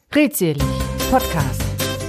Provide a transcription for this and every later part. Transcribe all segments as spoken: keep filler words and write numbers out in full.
Redselig, Podcast.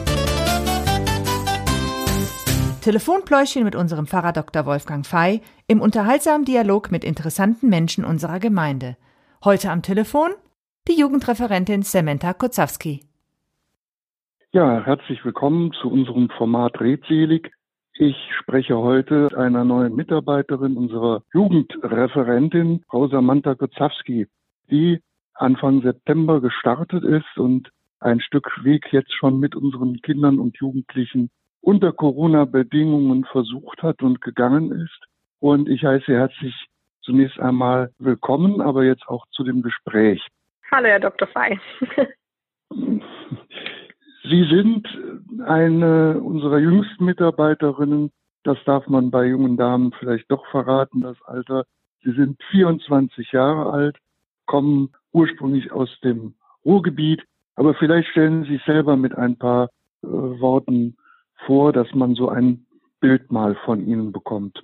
Telefonpläuschen mit unserem Pfarrer Doktor Wolfgang Fey im unterhaltsamen Dialog mit interessanten Menschen unserer Gemeinde. Heute am Telefon die Jugendreferentin Samantha Kocawski. Ja, herzlich willkommen zu unserem Format Redselig. Ich spreche heute mit einer neuen Mitarbeiterin unserer Jugendreferentin, Frau Samantha Kocawski, die Anfang September gestartet ist und ein Stück Weg jetzt schon mit unseren Kindern und Jugendlichen unter Corona-Bedingungen versucht hat und gegangen ist. Und ich heiße herzlich zunächst einmal willkommen, aber jetzt auch zu dem Gespräch. Hallo, Herr Doktor Fey. Sie sind eine unserer jüngsten Mitarbeiterinnen. Das darf man bei jungen Damen vielleicht doch verraten, das Alter. Sie sind vierundzwanzig Jahre alt, kommen ursprünglich aus dem Ruhrgebiet. Aber vielleicht stellen Sie sich selber mit ein paar äh, Worten vor, dass man so ein Bild mal von Ihnen bekommt.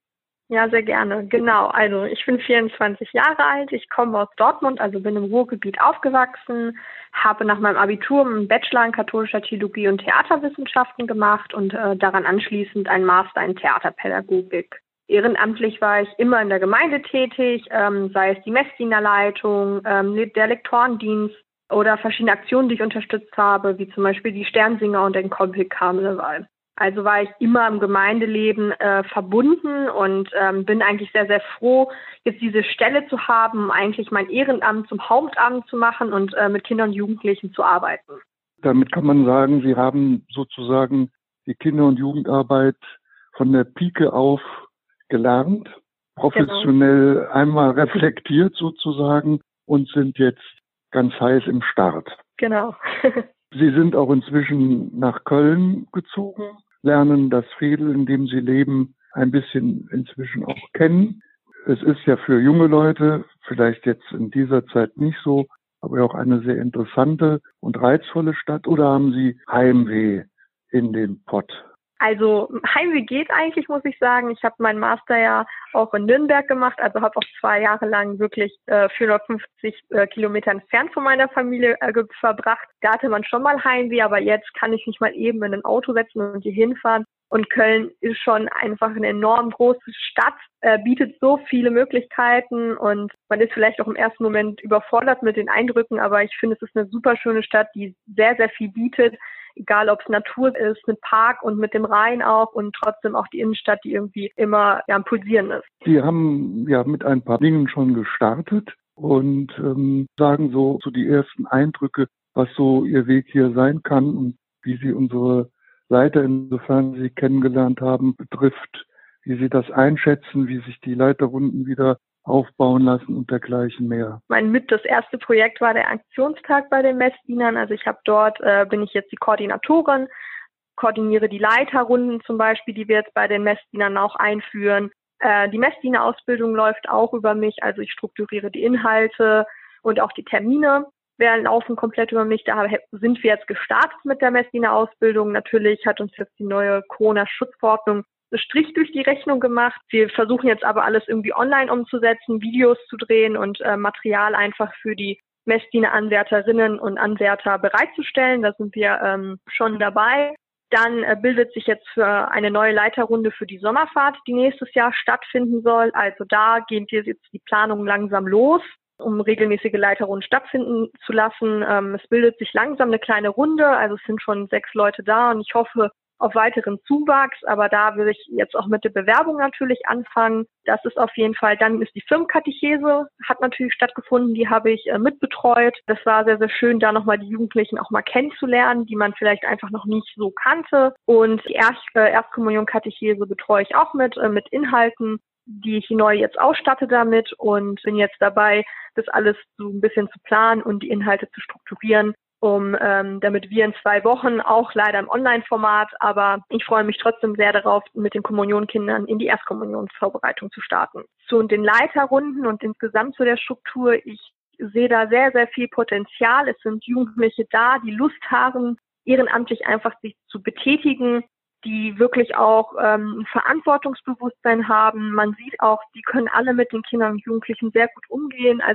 Ja, sehr gerne. Genau. Also ich bin vierundzwanzig Jahre alt. Ich komme aus Dortmund, also bin im Ruhrgebiet aufgewachsen, habe nach meinem Abitur einen Bachelor in katholischer Theologie und Theaterwissenschaften gemacht und äh, daran anschließend einen Master in Theaterpädagogik. Ehrenamtlich war ich immer in der Gemeinde tätig, ähm, sei es die Messdienerleitung, ähm, der Lektorendienst oder verschiedene Aktionen, die ich unterstützt habe, wie zum Beispiel die Sternsinger und den Comic-Karneval. Also war ich immer im Gemeindeleben äh, verbunden und ähm, bin eigentlich sehr, sehr froh, jetzt diese Stelle zu haben, eigentlich mein Ehrenamt zum Hauptamt zu machen und äh, mit Kindern und Jugendlichen zu arbeiten. Damit kann man sagen, Sie haben sozusagen die Kinder- und Jugendarbeit von der Pike auf gelernt, professionell genau. Einmal reflektiert sozusagen und sind jetzt ganz heiß im Start. Genau. Sie sind auch inzwischen nach Köln gezogen, lernen das Veedel, in dem Sie leben, ein bisschen inzwischen auch kennen. Es ist ja für junge Leute, vielleicht jetzt in dieser Zeit nicht so, aber auch eine sehr interessante und reizvolle Stadt. Oder haben Sie Heimweh in den Pott? Also Heimweh geht eigentlich, muss ich sagen. Ich habe meinen Master ja auch in Nürnberg gemacht, also habe auch zwei Jahre lang wirklich äh, vierhundertfünfzig äh, Kilometer entfernt von meiner Familie äh, verbracht. Da hatte man schon mal Heimweh, aber jetzt kann ich mich mal eben in ein Auto setzen und hier hinfahren. Und Köln ist schon einfach eine enorm große Stadt, äh, bietet so viele Möglichkeiten und man ist vielleicht auch im ersten Moment überfordert mit den Eindrücken, aber ich finde, es ist eine super schöne Stadt, die sehr, sehr viel bietet. Egal, ob es Natur ist, mit Park und mit dem Rhein auch und trotzdem auch die Innenstadt, die irgendwie immer ja, am Pulsieren ist. Sie haben ja mit ein paar Dingen schon gestartet und ähm, sagen so, so die ersten Eindrücke, was so Ihr Weg hier sein kann und wie Sie unsere Leiter, insofern Sie kennengelernt haben, betrifft, wie Sie das einschätzen, wie sich die Leiterrunden wieder aufbauen lassen und dergleichen mehr. Mein mit das erste Projekt war der Aktionstag bei den Messdienern. Also ich habe dort, äh, bin ich jetzt die Koordinatorin, koordiniere die Leiterrunden zum Beispiel, die wir jetzt bei den Messdienern auch einführen. Äh, die Messdienerausbildung läuft auch über mich, also ich strukturiere die Inhalte und auch die Termine werden laufen komplett über mich. Da sind wir jetzt gestartet mit der Messdienerausbildung. Natürlich hat uns jetzt die neue Corona-Schutzverordnung Strich durch die Rechnung gemacht. Wir versuchen jetzt aber alles irgendwie online umzusetzen, Videos zu drehen und äh, Material einfach für die Messdiener-Anwärterinnen und Anwärter bereitzustellen. Da sind wir ähm, schon dabei. Dann äh, bildet sich jetzt für eine neue Leiterrunde für die Sommerfahrt, die nächstes Jahr stattfinden soll. Also da gehen wir jetzt die Planung langsam los, um regelmäßige Leiterrunden stattfinden zu lassen. Ähm, es bildet sich langsam eine kleine Runde, also es sind schon sechs Leute da und ich hoffe auf weiteren Zuwachs, aber da will ich jetzt auch mit der Bewerbung natürlich anfangen. Das ist auf jeden Fall, dann ist die Firmenkatechese, hat natürlich stattgefunden, die habe ich äh, mitbetreut. Das war sehr, sehr schön, da nochmal die Jugendlichen auch mal kennenzulernen, die man vielleicht einfach noch nicht so kannte. Und die Erst, äh, Erstkommunion-Katechese betreue ich auch mit, äh, mit Inhalten, die ich neu jetzt ausstatte damit und bin jetzt dabei, das alles so ein bisschen zu planen und die Inhalte zu strukturieren, um ähm, damit wir in zwei Wochen, auch leider im Online-Format, aber ich freue mich trotzdem sehr darauf, mit den Kommunionkindern in die Erstkommunionsvorbereitung zu starten. Zu den Leiterrunden und insgesamt zu der Struktur, ich sehe da sehr, sehr viel Potenzial. Es sind Jugendliche da, die Lust haben, ehrenamtlich einfach sich zu betätigen, die wirklich auch ähm, ein Verantwortungsbewusstsein haben. Man sieht auch, die können alle mit den Kindern und Jugendlichen sehr gut umgehen. Also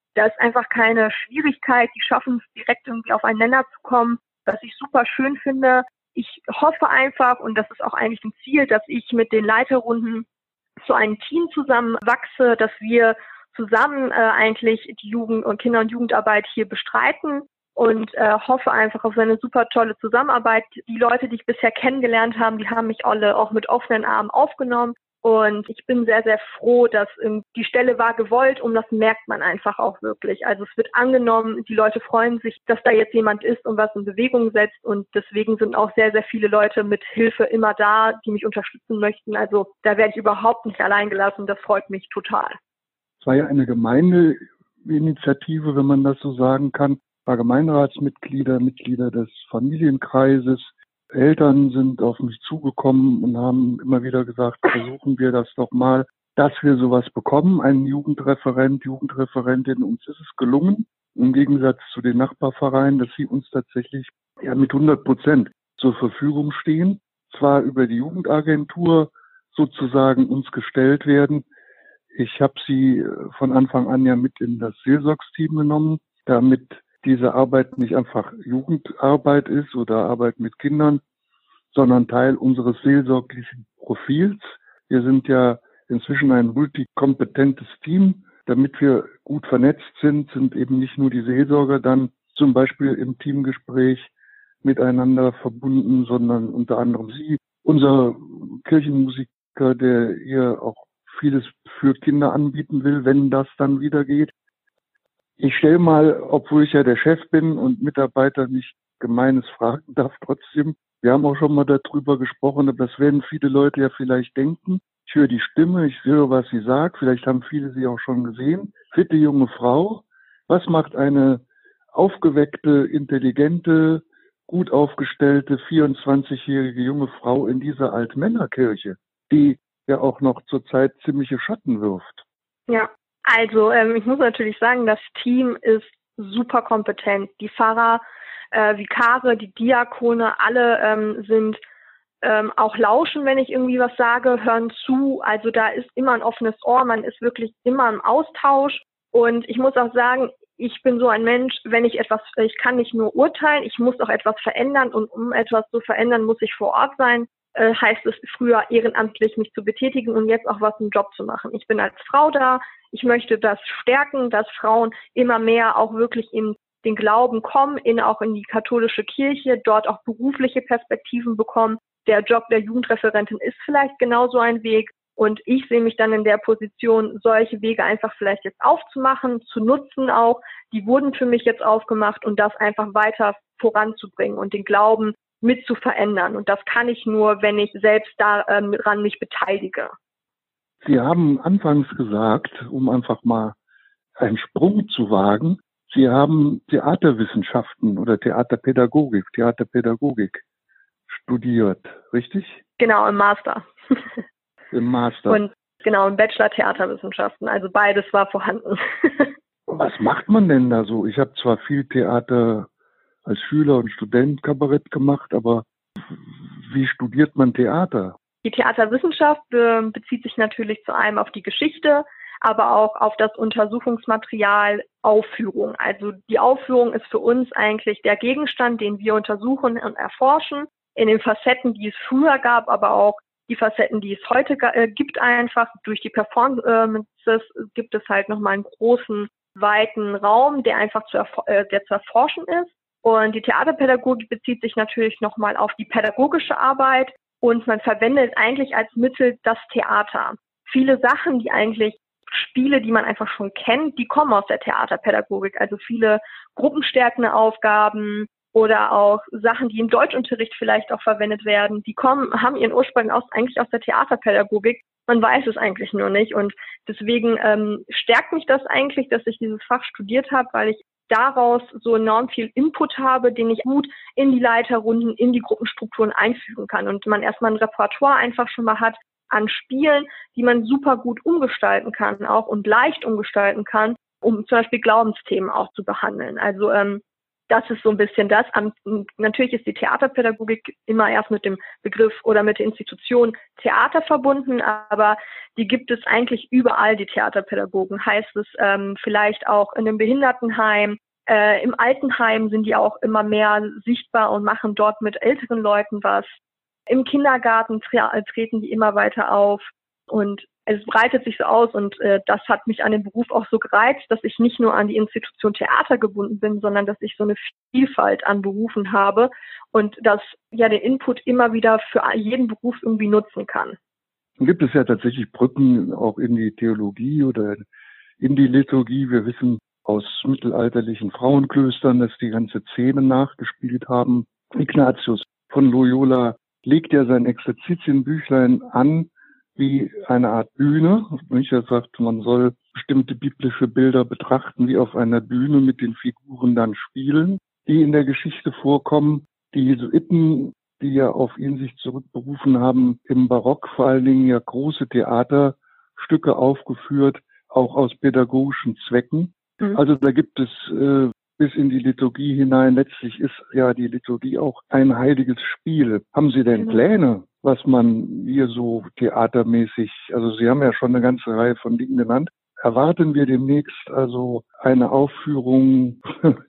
Da ist einfach keine Schwierigkeit. Die schaffen es direkt irgendwie auf einen Nenner zu kommen, was ich super schön finde. Ich hoffe einfach, und das ist auch eigentlich ein Ziel, dass ich mit den Leiterrunden zu einem Team zusammenwachse, dass wir zusammen äh, eigentlich die Jugend- und Kinder- und Jugendarbeit hier bestreiten und äh, hoffe einfach auf eine super tolle Zusammenarbeit. Die Leute, die ich bisher kennengelernt habe, die haben mich alle auch mit offenen Armen aufgenommen. Und ich bin sehr, sehr froh, dass ähm, die Stelle war gewollt und das merkt man einfach auch wirklich. Also es wird angenommen, die Leute freuen sich, dass da jetzt jemand ist und was in Bewegung setzt und deswegen sind auch sehr, sehr viele Leute mit Hilfe immer da, die mich unterstützen möchten. Also da werde ich überhaupt nicht allein gelassen. Das freut mich total. Es war ja eine Gemeindeinitiative, wenn man das so sagen kann. Es war Gemeinderatsmitglieder, Mitglieder des Familienkreises. Eltern sind auf mich zugekommen und haben immer wieder gesagt, versuchen wir das doch mal, dass wir sowas bekommen, einen Jugendreferent, Jugendreferentin. Uns ist es gelungen, im Gegensatz zu den Nachbarvereinen, dass sie uns tatsächlich ja mit hundert Prozent zur Verfügung stehen, zwar über die Jugendagentur sozusagen uns gestellt werden. Ich habe sie von Anfang an ja mit in das Seelsorgsteam genommen, damit diese Arbeit nicht einfach Jugendarbeit ist oder Arbeit mit Kindern, sondern Teil unseres seelsorglichen Profils. Wir sind ja inzwischen ein multikompetentes Team. Damit wir gut vernetzt sind, sind eben nicht nur die Seelsorger dann zum Beispiel im Teamgespräch miteinander verbunden, sondern unter anderem Sie, unser Kirchenmusiker, der hier auch vieles für Kinder anbieten will, wenn das dann wieder geht. Ich stelle mal, obwohl ich ja der Chef bin und Mitarbeiter nicht Gemeines fragen darf, trotzdem, wir haben auch schon mal darüber gesprochen, aber das werden viele Leute ja vielleicht denken. Ich höre die Stimme, ich höre, was sie sagt, vielleicht haben viele sie auch schon gesehen. Fitte junge Frau, was macht eine aufgeweckte, intelligente, gut aufgestellte, vierundzwanzigjährige junge Frau in dieser Altmännerkirche, die ja auch noch zurzeit ziemliche Schatten wirft? Ja. Also ähm, ich muss natürlich sagen, das Team ist super kompetent. Die Pfarrer, äh, Vikare, die Diakone, alle ähm, sind ähm, auch lauschen, wenn ich irgendwie was sage, hören zu. Also da ist immer ein offenes Ohr, man ist wirklich immer im Austausch. Und ich muss auch sagen, ich bin so ein Mensch, wenn ich etwas, ich kann nicht nur urteilen, ich muss auch etwas verändern und um etwas zu verändern, muss ich vor Ort sein. Äh, heißt es früher ehrenamtlich mich zu betätigen und jetzt auch was im Job zu machen. Ich bin als Frau da. Ich möchte das stärken, dass Frauen immer mehr auch wirklich in den Glauben kommen, in auch in die katholische Kirche, dort auch berufliche Perspektiven bekommen. Der Job der Jugendreferentin ist vielleicht genauso ein Weg. Und ich sehe mich dann in der Position, solche Wege einfach vielleicht jetzt aufzumachen, zu nutzen auch. Die wurden für mich jetzt aufgemacht und das einfach weiter voranzubringen und den Glauben mit zu verändern. Und das kann ich nur, wenn ich selbst daran ähm, mich beteilige. Sie haben anfangs gesagt, um einfach mal einen Sprung zu wagen, Sie haben Theaterwissenschaften oder Theaterpädagogik, Theaterpädagogik studiert, richtig? Genau, im Master. Im Master. Und genau, im Bachelor Theaterwissenschaften. Also beides war vorhanden. Was macht man denn da so? Ich habe zwar viel Theater als Schüler und Student Kabarett gemacht, aber wie studiert man Theater? Die Theaterwissenschaft äh, bezieht sich natürlich zu einem auf die Geschichte, aber auch auf das Untersuchungsmaterial Aufführung. Also die Aufführung ist für uns eigentlich der Gegenstand, den wir untersuchen und erforschen, in den Facetten, die es früher gab, aber auch die Facetten, die es heute äh, gibt einfach. Durch die Performances gibt es halt nochmal einen großen, weiten Raum, der einfach zu, erf- äh, der zu erforschen ist. Und die Theaterpädagogik bezieht sich natürlich nochmal auf die pädagogische Arbeit. Und man verwendet eigentlich als Mittel das Theater. Viele Sachen, die eigentlich Spiele, die man einfach schon kennt, die kommen aus der Theaterpädagogik. Also viele gruppenstärkende Aufgaben oder auch Sachen, die im Deutschunterricht vielleicht auch verwendet werden, die kommen, haben ihren Ursprung aus, eigentlich aus der Theaterpädagogik. Man weiß es eigentlich nur nicht. Und deswegen ähm, stärkt mich das eigentlich, dass ich dieses Fach studiert habe, weil ich daraus so enorm viel Input habe, den ich gut in die Leiterrunden, in die Gruppenstrukturen einfügen kann und man erstmal ein Repertoire einfach schon mal hat an Spielen, die man super gut umgestalten kann auch und leicht umgestalten kann, um zum Beispiel Glaubensthemen auch zu behandeln. Also ähm, das ist so ein bisschen das. Am, natürlich ist die Theaterpädagogik immer erst mit dem Begriff oder mit der Institution Theater verbunden, aber die gibt es eigentlich überall, die Theaterpädagogen. Heißt es ähm, vielleicht auch in einem Behindertenheim, äh, im Altenheim sind die auch immer mehr sichtbar und machen dort mit älteren Leuten was. Im Kindergarten tre- treten die immer weiter auf und es breitet sich so aus und äh, das hat mich an den Beruf auch so gereizt, dass ich nicht nur an die Institution Theater gebunden bin, sondern dass ich so eine Vielfalt an Berufen habe und dass ja den Input immer wieder für jeden Beruf irgendwie nutzen kann. Dann gibt es ja tatsächlich Brücken auch in die Theologie oder in die Liturgie. Wir wissen aus mittelalterlichen Frauenklöstern, dass die ganze Szene nachgespielt haben. Ignatius von Loyola legt ja sein Exerzitienbüchlein an wie eine Art Bühne. Er sagt, man soll bestimmte biblische Bilder betrachten, wie auf einer Bühne mit den Figuren dann spielen, die in der Geschichte vorkommen. Die Jesuiten, die ja auf ihn sich zurückberufen haben, im Barock vor allen Dingen ja große Theaterstücke aufgeführt, auch aus pädagogischen Zwecken. Mhm. Also da gibt es äh, bis in die Liturgie hinein, letztlich ist ja die Liturgie auch ein heiliges Spiel. Haben Sie denn Pläne, was man hier so theatermäßig, also Sie haben ja schon eine ganze Reihe von Dingen genannt, erwarten wir demnächst also eine Aufführung,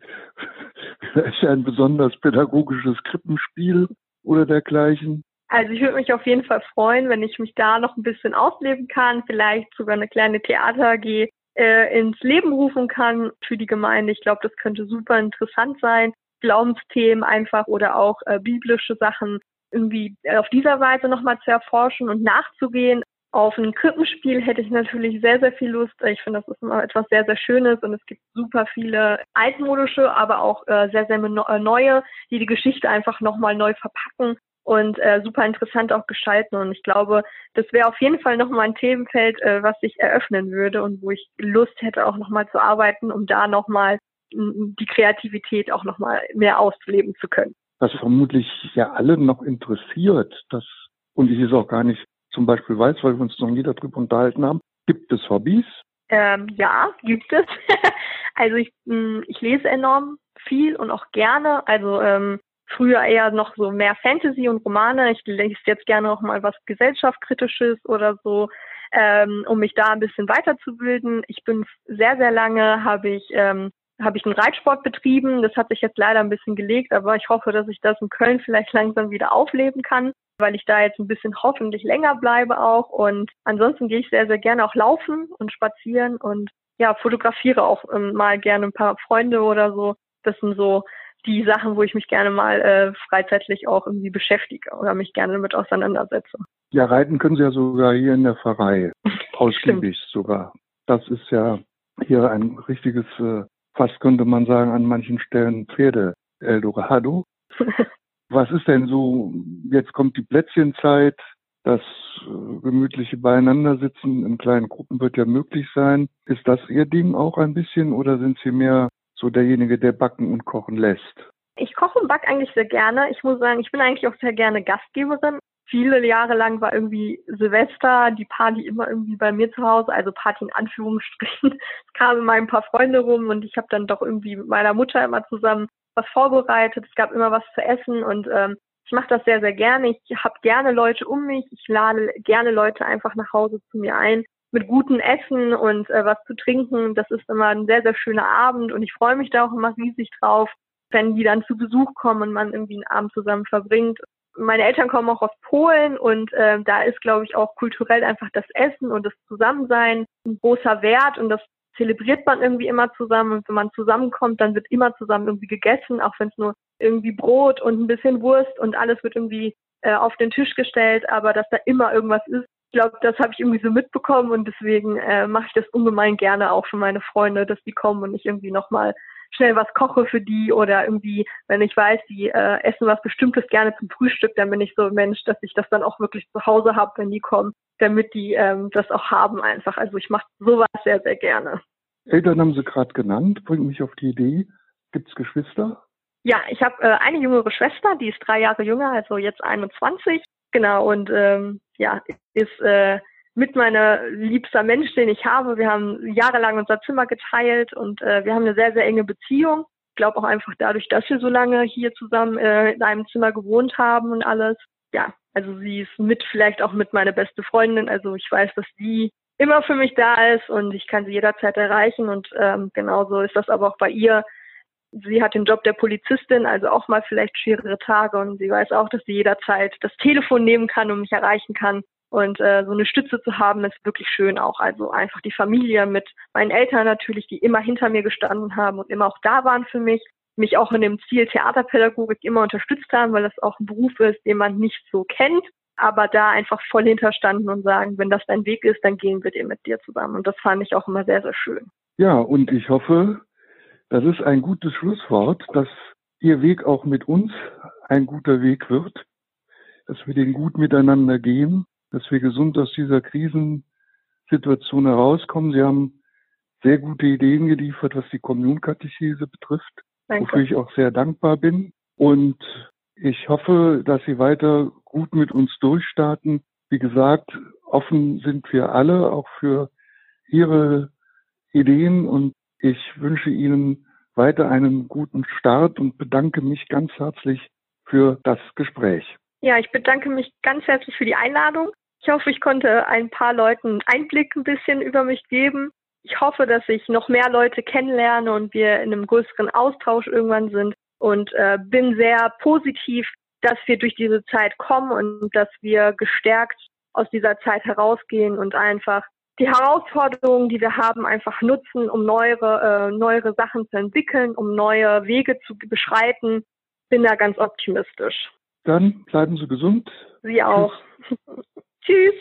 vielleicht ein besonders pädagogisches Krippenspiel oder dergleichen? Also ich würde mich auf jeden Fall freuen, wenn ich mich da noch ein bisschen ausleben kann, vielleicht sogar eine kleine Theater-A G äh, ins Leben rufen kann für die Gemeinde. Ich glaube, das könnte super interessant sein. Glaubensthemen einfach oder auch äh, biblische Sachen irgendwie auf dieser Weise nochmal zu erforschen und nachzugehen. Auf ein Krippenspiel hätte ich natürlich sehr, sehr viel Lust. Ich finde, das ist immer etwas sehr, sehr Schönes und es gibt super viele altmodische, aber auch äh, sehr, sehr neue, die die Geschichte einfach nochmal neu verpacken und äh, super interessant auch gestalten. Und ich glaube, das wäre auf jeden Fall nochmal ein Themenfeld, äh, was sich eröffnen würde und wo ich Lust hätte, auch nochmal zu arbeiten, um da nochmal die Kreativität auch nochmal mehr ausleben zu können. Was vermutlich ja alle noch interessiert, das, und ich es auch gar nicht zum Beispiel weiß, weil wir uns noch nie darüber unterhalten haben, gibt es Hobbys? Ähm, ja, gibt es. Also ich, mh, ich lese enorm viel und auch gerne. Also ähm, früher eher noch so mehr Fantasy und Romane. Ich lese jetzt gerne auch mal was Gesellschaftskritisches oder so, ähm, um mich da ein bisschen weiterzubilden. Ich bin sehr, sehr lange, habe ich ähm, habe ich einen Reitsport betrieben. Das hat sich jetzt leider ein bisschen gelegt, aber ich hoffe, dass ich das in Köln vielleicht langsam wieder aufleben kann, weil ich da jetzt ein bisschen hoffentlich länger bleibe auch. Und ansonsten gehe ich sehr, sehr gerne auch laufen und spazieren und ja, fotografiere auch ähm, mal gerne ein paar Freunde oder so. Das sind so die Sachen, wo ich mich gerne mal äh, freizeitlich auch irgendwie beschäftige oder mich gerne damit auseinandersetze. Ja, reiten können Sie ja sogar hier in der Pfarrei. Ausgiebig sogar. Das ist ja hier ein richtiges, äh, fast könnte man sagen, an manchen Stellen Pferde-Eldorado. Was ist denn so, jetzt kommt die Plätzchenzeit, das äh, gemütliche Beieinandersitzen in kleinen Gruppen wird ja möglich sein. Ist das Ihr Ding auch ein bisschen oder sind Sie mehr so derjenige, der backen und kochen lässt? Ich koche und backe eigentlich sehr gerne. Ich muss sagen, ich bin eigentlich auch sehr gerne Gastgeberin. Viele Jahre lang war irgendwie Silvester, die Party immer irgendwie bei mir zu Hause, also Party in Anführungsstrichen. Es kamen immer ein paar Freunde rum und ich habe dann doch irgendwie mit meiner Mutter immer zusammen was vorbereitet. Es gab immer was zu essen und ähm, ich mache das sehr, sehr gerne. Ich habe gerne Leute um mich. Ich lade gerne Leute einfach nach Hause zu mir ein mit gutem Essen und äh, was zu trinken. Das ist immer ein sehr, sehr schöner Abend und ich freue mich da auch immer riesig drauf, wenn die dann zu Besuch kommen und man irgendwie einen Abend zusammen verbringt. Meine Eltern kommen auch aus Polen und äh, da ist, glaube ich, auch kulturell einfach das Essen und das Zusammensein ein großer Wert und das zelebriert man irgendwie immer zusammen und wenn man zusammenkommt, dann wird immer zusammen irgendwie gegessen, auch wenn es nur irgendwie Brot und ein bisschen Wurst und alles wird irgendwie äh, auf den Tisch gestellt, aber dass da immer irgendwas ist. Ich glaube, das habe ich irgendwie so mitbekommen und deswegen äh, mache ich das ungemein gerne auch für meine Freunde, dass die kommen und ich irgendwie nochmal schnell was koche für die oder irgendwie, wenn ich weiß, die äh, essen was Bestimmtes gerne zum Frühstück, dann bin ich so ein Mensch, dass ich das dann auch wirklich zu Hause habe, wenn die kommen, damit die ähm, das auch haben einfach. Also ich mache sowas sehr, sehr gerne. Eltern haben Sie gerade genannt, bringt mich auf die Idee. Gibt es Geschwister? Ja, ich habe äh, eine jüngere Schwester, die ist drei Jahre jünger, also jetzt einundzwanzig. Genau, und ähm, ja, ist äh, mit meiner liebster Mensch, den ich habe. Wir haben jahrelang unser Zimmer geteilt und äh, wir haben eine sehr, sehr enge Beziehung. glaube auch einfach dadurch, dass wir so lange hier zusammen äh, in einem Zimmer gewohnt haben und alles. Ja, also sie ist mit, vielleicht auch mit meine beste Freundin. Also ich weiß, dass sie immer für mich da ist und ich kann sie jederzeit erreichen. Und ähm, genauso ist das aber auch bei ihr. Sie hat den Job der Polizistin, also auch mal vielleicht schwerere Tage. Und sie weiß auch, dass sie jederzeit das Telefon nehmen kann und mich erreichen kann. Und äh, so eine Stütze zu haben, ist wirklich schön auch. Also einfach die Familie mit meinen Eltern natürlich, die immer hinter mir gestanden haben und immer auch da waren für mich. Mich auch in dem Ziel Theaterpädagogik immer unterstützt haben, weil das auch ein Beruf ist, den man nicht so kennt. Aber da einfach voll hinterstanden und sagen, wenn das dein Weg ist, dann gehen wir mit dir zusammen. Und das fand ich auch immer sehr, sehr schön. Ja, und ich hoffe, das ist ein gutes Schlusswort, dass Ihr Weg auch mit uns ein guter Weg wird, dass wir den gut miteinander gehen, dass wir gesund aus dieser Krisensituation herauskommen. Sie haben sehr gute Ideen geliefert, was die Kommunionkatechese betrifft, Danke. Wofür ich auch sehr dankbar bin. Und ich hoffe, dass Sie weiter gut mit uns durchstarten. Wie gesagt, offen sind wir alle, auch für Ihre Ideen. Und ich wünsche Ihnen weiter einen guten Start und bedanke mich ganz herzlich für das Gespräch. Ja, ich bedanke mich ganz herzlich für die Einladung. Ich hoffe, ich konnte ein paar Leuten Einblick ein bisschen über mich geben. Ich hoffe, dass ich noch mehr Leute kennenlerne und wir in einem größeren Austausch irgendwann sind und äh, bin sehr positiv, dass wir durch diese Zeit kommen und dass wir gestärkt aus dieser Zeit herausgehen und einfach die Herausforderungen, die wir haben, einfach nutzen, um neuere, äh, neuere Sachen zu entwickeln, um neue Wege zu beschreiten. Bin da ganz optimistisch. Dann bleiben Sie gesund. Sie auch. Tschüss.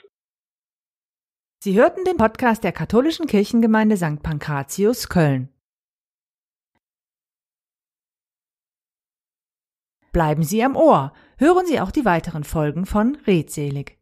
Sie hörten den Podcast der Katholischen Kirchengemeinde Sankt Pankratius, Köln. Bleiben Sie am Ohr. Hören Sie auch die weiteren Folgen von Redselig.